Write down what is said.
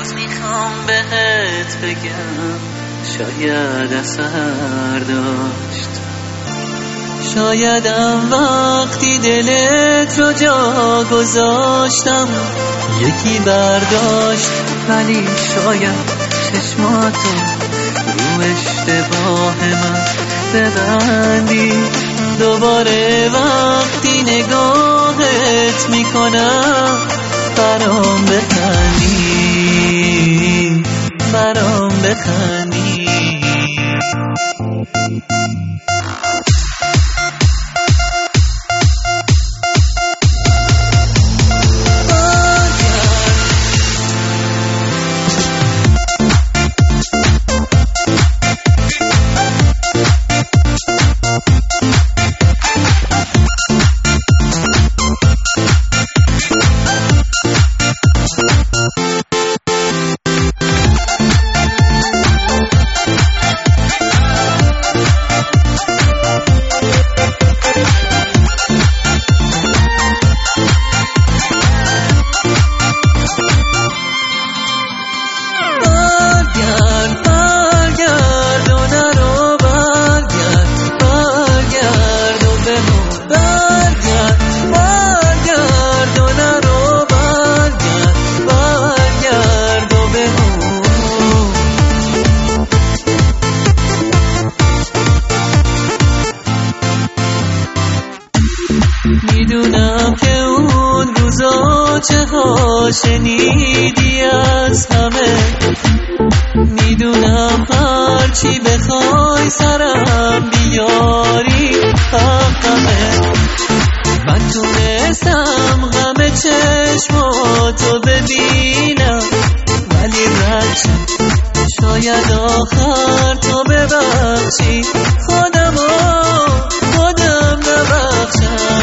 میخوام بهت بگم شاید اثر داشت، شایدم وقتی دلت رو جا گذاشتم یکی برداشت، ولی شاید چشماتو رو اشتباه من ببندی. دوباره وقتی نگاهت میکنم برام بخندی، برام بخندی. میدونم که اون روزا چه ها شنیدی از همه، میدونم هرچی بخوای سرم بیاری حقمه. من تونستم غم چشماتو ببینم ولی رد شد، شاید آخر تو ببخشی خودم نبخشم.